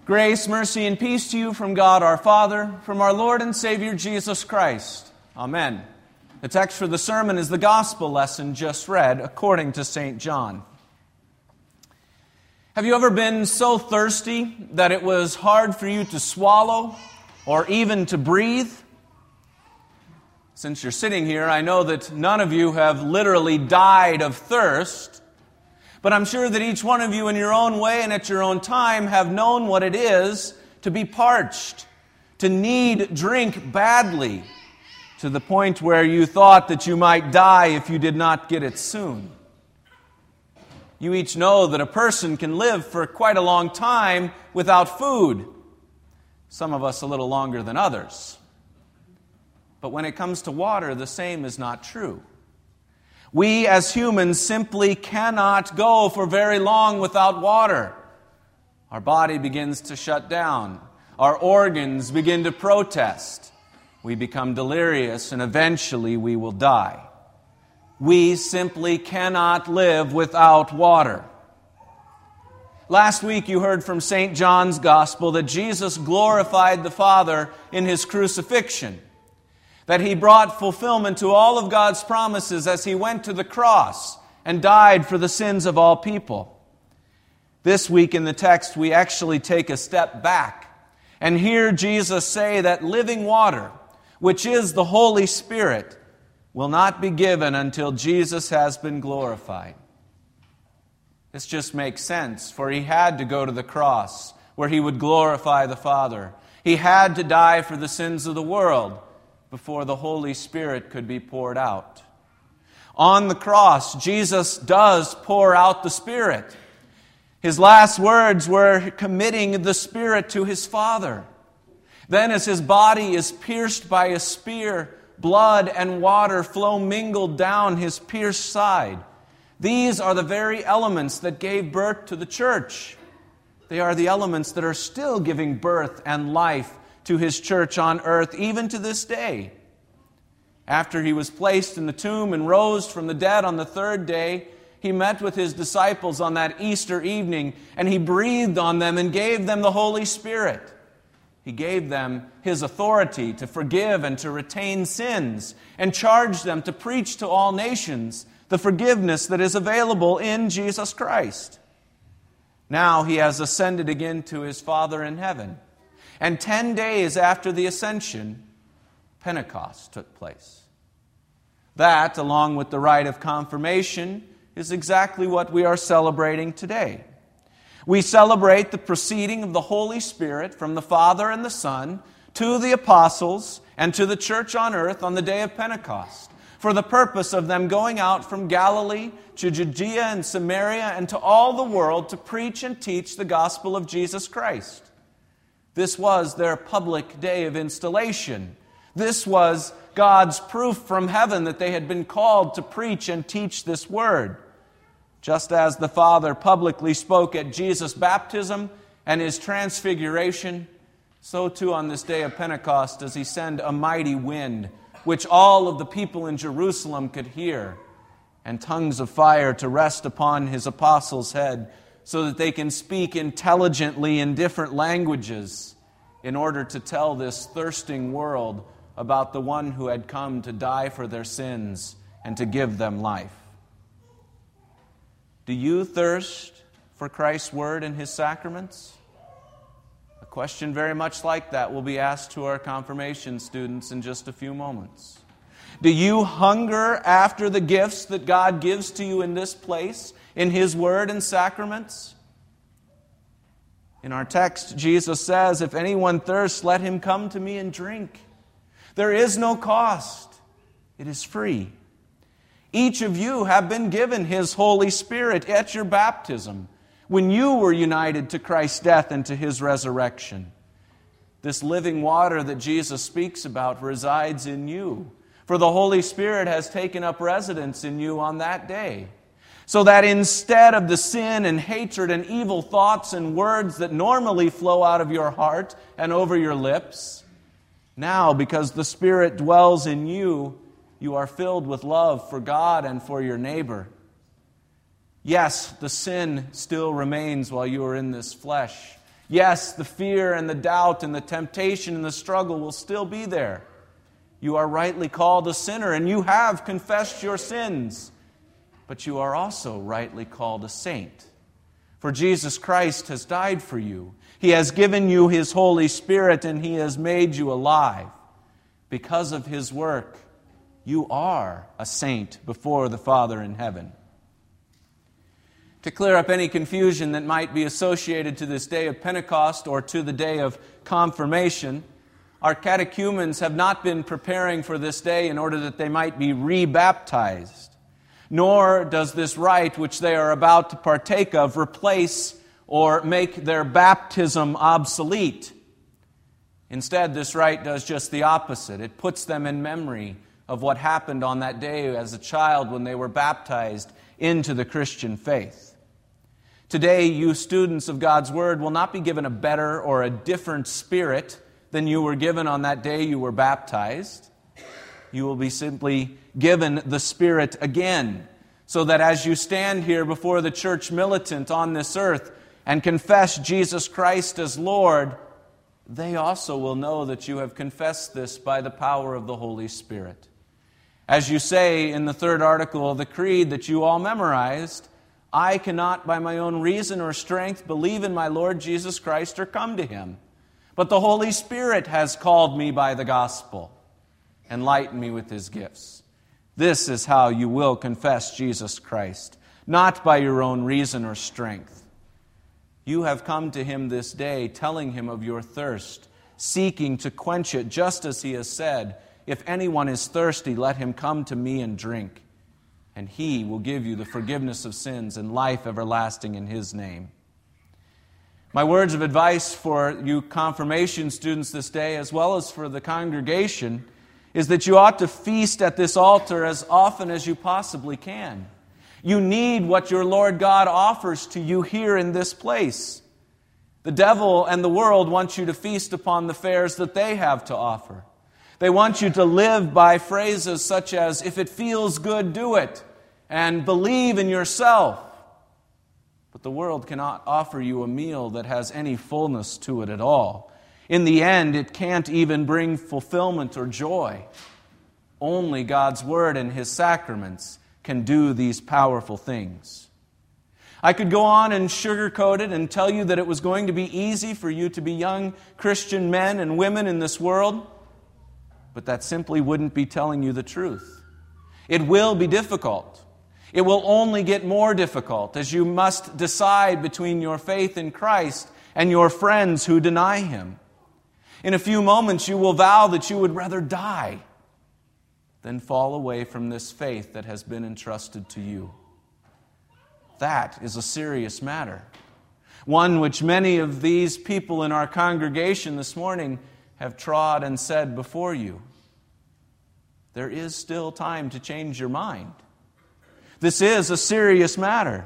Grace, mercy, and peace to you from God our Father, from our Lord and Savior Jesus Christ. Amen. The text for the sermon is the gospel lesson just read according to St. John. Have you ever been so thirsty that it was hard for you to swallow or even to breathe? Since you're sitting here, I know that none of you have literally died of thirst. But I'm sure that each one of you in your own way and at your own time have known what it is to be parched, to need drink badly, to the point where you thought that you might die if you did not get it soon. You each know that a person can live for quite a long time without food. Some of us a little longer than others. But when it comes to water, the same is not true. We as humans simply cannot go for very long without water. Our body begins to shut down. Our organs begin to protest. We become delirious and eventually we will die. We simply cannot live without water. Last week you heard from St. John's Gospel that Jesus glorified the Father in His crucifixion. That He brought fulfillment to all of God's promises as He went to the cross and died for the sins of all people. This week in the text, we actually take a step back and hear Jesus say that living water, which is the Holy Spirit, will not be given until Jesus has been glorified. This just makes sense, for He had to go to the cross where He would glorify the Father. He had to die for the sins of the world before the Holy Spirit could be poured out. On the cross, Jesus does pour out the Spirit. His last words were committing the Spirit to His Father. Then as His body is pierced by a spear, blood and water flow mingled down His pierced side. These are the very elements that gave birth to the church. They are the elements that are still giving birth and life to His church on earth, even to this day. After He was placed in the tomb and rose from the dead on the third day, He met with His disciples on that Easter evening, and He breathed on them and gave them the Holy Spirit. He gave them His authority to forgive and to retain sins, and charged them to preach to all nations the forgiveness that is available in Jesus Christ. Now He has ascended again to His Father in heaven. And 10 days after the ascension, Pentecost took place. That, along with the rite of confirmation, is exactly what we are celebrating today. We celebrate the proceeding of the Holy Spirit from the Father and the Son to the apostles and to the church on earth on the day of Pentecost, for the purpose of them going out from Galilee to Judea and Samaria and to all the world to preach and teach the gospel of Jesus Christ. This was their public day of installation. This was God's proof from heaven that they had been called to preach and teach this word. Just as the Father publicly spoke at Jesus' baptism and His transfiguration, so too on this day of Pentecost does He send a mighty wind, which all of the people in Jerusalem could hear, and tongues of fire to rest upon His apostles' head, so that they can speak intelligently in different languages in order to tell this thirsting world about the one who had come to die for their sins and to give them life. Do you thirst for Christ's word and His sacraments? A question very much like that will be asked to our confirmation students in just a few moments. Do you hunger after the gifts that God gives to you in this place, in His word and sacraments? In our text, Jesus says, "If anyone thirsts, let him come to me and drink. There is no cost. It is free." Each of you have been given His Holy Spirit at your baptism, when you were united to Christ's death and to His resurrection. This living water that Jesus speaks about resides in you, for the Holy Spirit has taken up residence in you on that day. So that instead of the sin and hatred and evil thoughts and words that normally flow out of your heart and over your lips, now, because the Spirit dwells in you, you are filled with love for God and for your neighbor. Yes, the sin still remains while you are in this flesh. Yes, the fear and the doubt and the temptation and the struggle will still be there. You are rightly called a sinner, and you have confessed your sins. But you are also rightly called a saint. For Jesus Christ has died for you. He has given you His Holy Spirit, and He has made you alive. Because of His work, you are a saint before the Father in heaven. To clear up any confusion that might be associated to this day of Pentecost or to the day of confirmation, our catechumens have not been preparing for this day in order that they might be rebaptized. Nor does this rite which they are about to partake of replace or make their baptism obsolete. Instead, this rite does just the opposite. It puts them in memory of what happened on that day as a child when they were baptized into the Christian faith. Today, you students of God's Word will not be given a better or a different spirit than you were given on that day you were baptized. You will be simply given the Spirit again, so that as you stand here before the church militant on this earth and confess Jesus Christ as Lord, they also will know that you have confessed this by the power of the Holy Spirit. As you say in the third article of the Creed that you all memorized, I cannot by my own reason or strength believe in my Lord Jesus Christ or come to Him. But the Holy Spirit has called me by the gospel, enlightened me with His gifts. This is how you will confess Jesus Christ, not by your own reason or strength. You have come to Him this day, telling Him of your thirst, seeking to quench it, just as He has said, if anyone is thirsty, let him come to me and drink, and He will give you the forgiveness of sins and life everlasting in His name. My words of advice for you confirmation students this day, as well as for the congregation, is that you ought to feast at this altar as often as you possibly can. You need what your Lord God offers to you here in this place. The devil and the world want you to feast upon the fares that they have to offer. They want you to live by phrases such as, if it feels good, do it, and believe in yourself. But the world cannot offer you a meal that has any fullness to it at all. In the end, it can't even bring fulfillment or joy. Only God's Word and His sacraments can do these powerful things. I could go on and sugarcoat it and tell you that it was going to be easy for you to be young Christian men and women in this world, but that simply wouldn't be telling you the truth. It will be difficult. It will only get more difficult as you must decide between your faith in Christ and your friends who deny Him. In a few moments, you will vow that you would rather die than fall away from this faith that has been entrusted to you. That is a serious matter. One which many of these people in our congregation this morning have trod and said before you. There is still time to change your mind. This is a serious matter.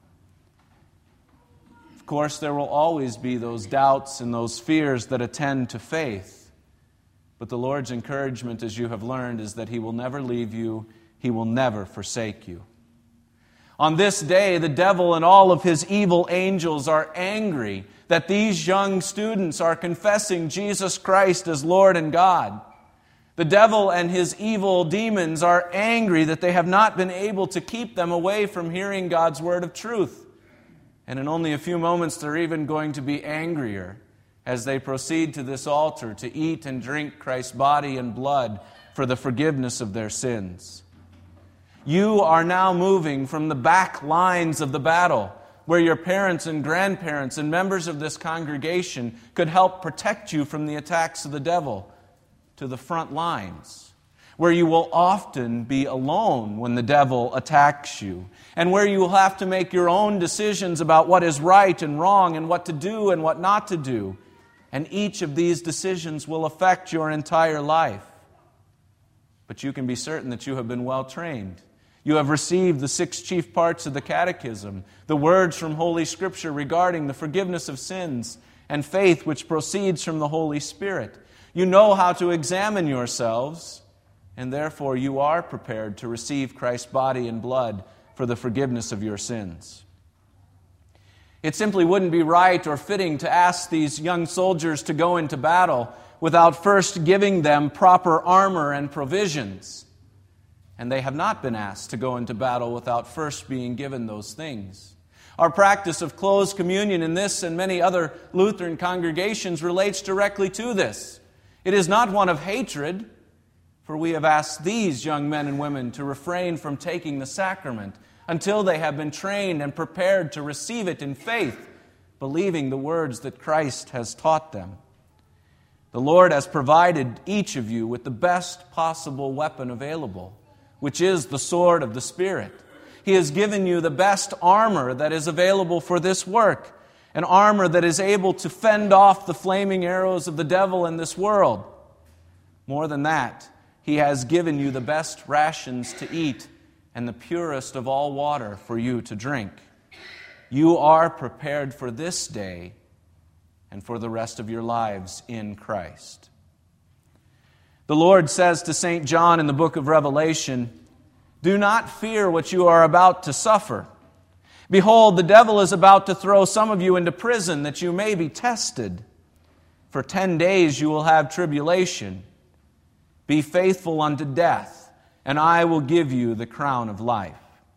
Of course, there will always be those doubts and those fears that attend to faith. But the Lord's encouragement, as you have learned, is that He will never leave you. He will never forsake you. On this day, the devil and all of his evil angels are angry that these young students are confessing Jesus Christ as Lord and God. The devil and his evil demons are angry that they have not been able to keep them away from hearing God's word of truth. And in only a few moments, they're even going to be angrier as they proceed to this altar to eat and drink Christ's body and blood for the forgiveness of their sins. You are now moving from the back lines of the battle, where your parents and grandparents and members of this congregation could help protect you from the attacks of the devil, to the front lines, where you will often be alone when the devil attacks you, and where you will have to make your own decisions about what is right and wrong and what to do and what not to do. And each of these decisions will affect your entire life. But you can be certain that you have been well trained. You have received the 6 chief parts of the Catechism, the words from Holy Scripture regarding the forgiveness of sins, and faith which proceeds from the Holy Spirit. You know how to examine yourselves, and therefore you are prepared to receive Christ's body and blood for the forgiveness of your sins. It simply wouldn't be right or fitting to ask these young soldiers to go into battle without first giving them proper armor and provisions. And they have not been asked to go into battle without first being given those things. Our practice of closed communion in this and many other Lutheran congregations relates directly to this. It is not one of hatred, for we have asked these young men and women to refrain from taking the sacrament until they have been trained and prepared to receive it in faith, believing the words that Christ has taught them. The Lord has provided each of you with the best possible weapon available, which is the sword of the Spirit. He has given you the best armor that is available for this work, an armor that is able to fend off the flaming arrows of the devil in this world. More than that, He has given you the best rations to eat and the purest of all water for you to drink. You are prepared for this day and for the rest of your lives in Christ. The Lord says to St. John in the book of Revelation, "Do not fear what you are about to suffer. Behold, the devil is about to throw some of you into prison that you may be tested. For 10 days you will have tribulation. Be faithful unto death, and I will give you the crown of life."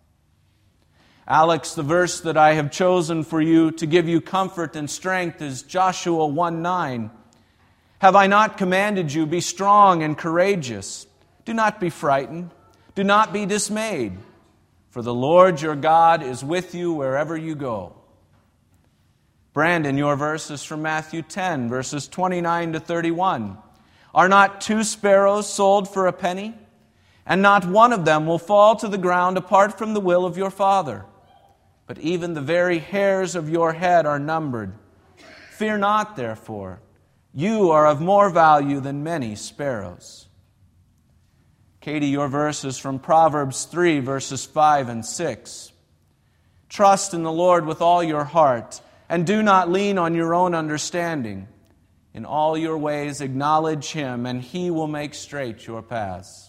Alex, the verse that I have chosen for you to give you comfort and strength is Joshua 1:9. "Have I not commanded you, be strong and courageous? Do not be frightened. Do not be dismayed. For the Lord your God is with you wherever you go." Brandon, your verse is from Matthew 10, verses 29 to 31. "Are not 2 sparrows sold for a penny? And not one of them will fall to the ground apart from the will of your Father. But even the very hairs of your head are numbered. Fear not, therefore. You are of more value than many sparrows." Katie, your verse is from Proverbs 3, verses 5 and 6. "Trust in the Lord with all your heart, and do not lean on your own understanding. In all your ways acknowledge Him, and He will make straight your paths."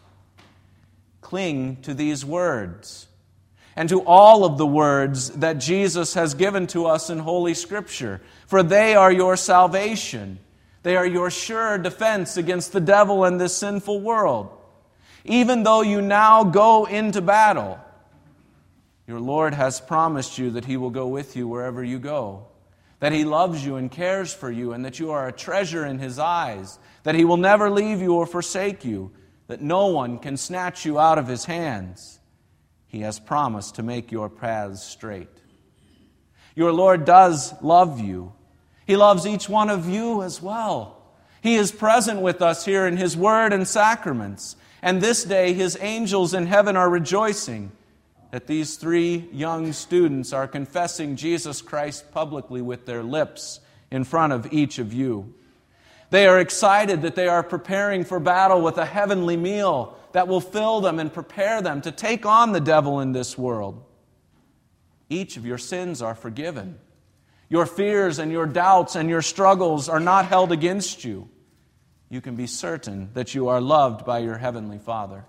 Cling to these words and to all of the words that Jesus has given to us in Holy Scripture, for they are your salvation. They are your sure defense against the devil and this sinful world. Even though you now go into battle, your Lord has promised you that He will go with you wherever you go, that He loves you and cares for you, and that you are a treasure in His eyes, that He will never leave you or forsake you, that no one can snatch you out of His hands. He has promised to make your paths straight. Your Lord does love you. He loves each one of you as well. He is present with us here in His Word and sacraments. And this day His angels in heaven are rejoicing that these 3 young students are confessing Jesus Christ publicly with their lips in front of each of you. They are excited that they are preparing for battle with a heavenly meal that will fill them and prepare them to take on the devil in this world. Each of your sins are forgiven. Your fears and your doubts and your struggles are not held against you. You can be certain that you are loved by your heavenly Father.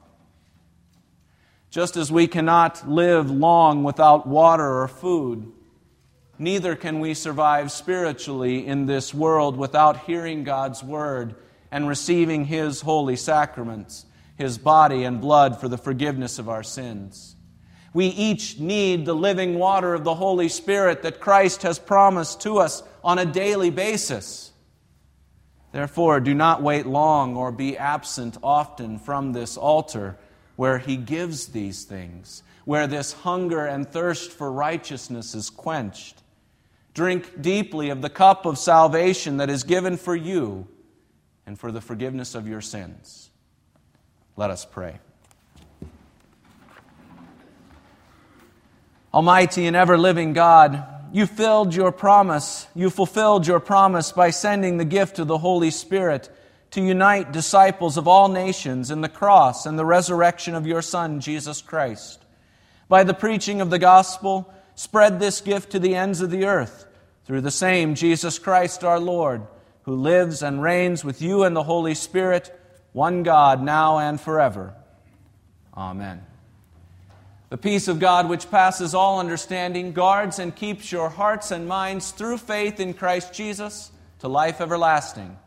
Just as we cannot live long without water or food, neither can we survive spiritually in this world without hearing God's Word and receiving His holy sacraments, His body and blood for the forgiveness of our sins. We each need the living water of the Holy Spirit that Christ has promised to us on a daily basis. Therefore, do not wait long or be absent often from this altar where He gives these things, where this hunger and thirst for righteousness is quenched. Drink deeply of the cup of salvation that is given for you and for the forgiveness of your sins. Let us pray. Almighty and ever-living God, You fulfilled your promise by sending the gift of the Holy Spirit to unite disciples of all nations in the cross and the resurrection of Your Son, Jesus Christ. By the preaching of the gospel, spread this gift to the ends of the earth, through the same Jesus Christ our Lord, who lives and reigns with You and the Holy Spirit, one God, now and forever. Amen. The peace of God, which passes all understanding, guards and keeps your hearts and minds through faith in Christ Jesus to life everlasting.